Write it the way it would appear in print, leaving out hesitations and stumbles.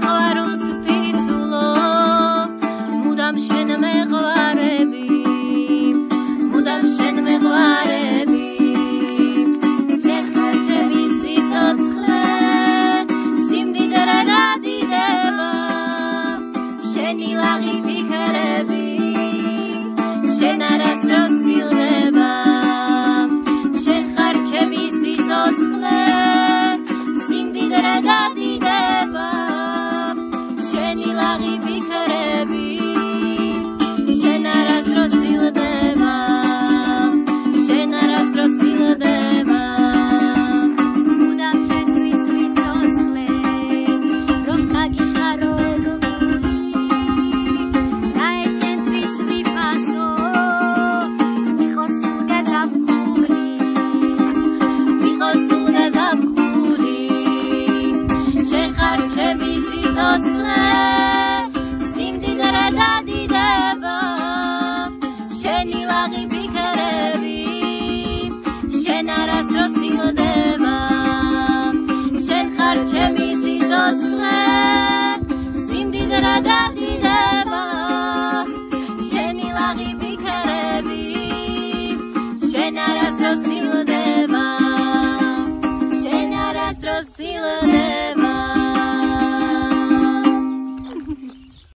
მეყვაროს ფიცულო მუდამ შენ მეყვარები მუდამ შენ მეყვარები შენ ხარ ჩემი სიცოცხლე სიმდიდრე გადიდება შენი ლაღი ფიქრები შენ არასდროს მილდება შენ ხარ ჩემი სიცოცხლე სიმდიდრე გადიდება შენი ლაღი